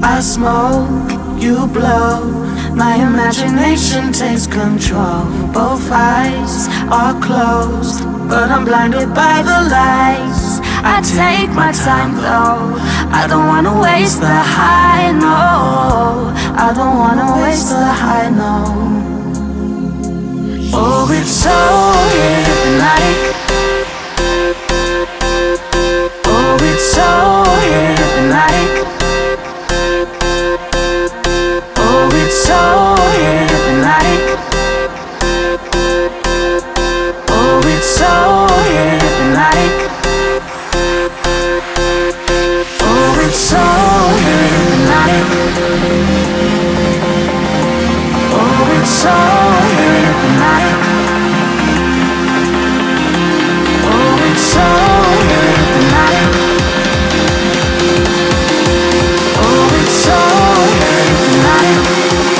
I smoke, you blow. My imagination takes control. Both eyes are closed, but I'm blinded by the lights. I take my time though. I don't wanna waste the high, no. I don't wanna waste the high, no. Oh, it's so hypnotic. Oh, it's so hypnotic. Oh, it's so hypnotic. Oh, it's so hypnotic. Oh, it's so hypnotic. Oh, it's so hypnotic. Oh, it's so hypnotic. Oh, it's so hypnotic.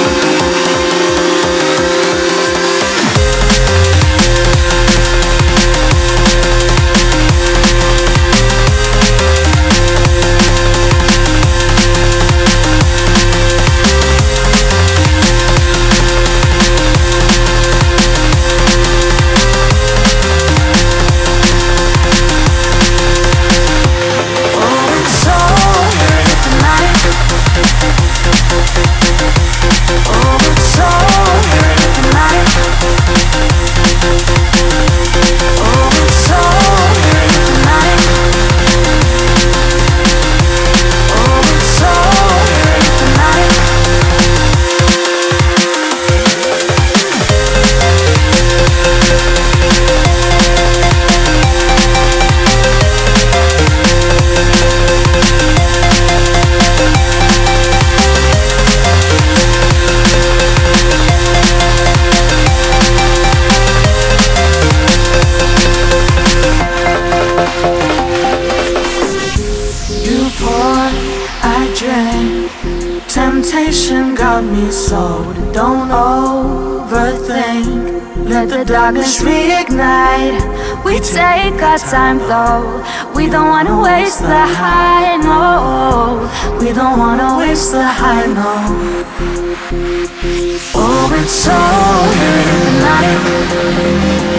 Temptation got me sold. Don't overthink. Let the darkness reignite. We take our time though. We don't wanna waste the high, no. We don't wanna waste the high, no. Oh, it's so hypnotic.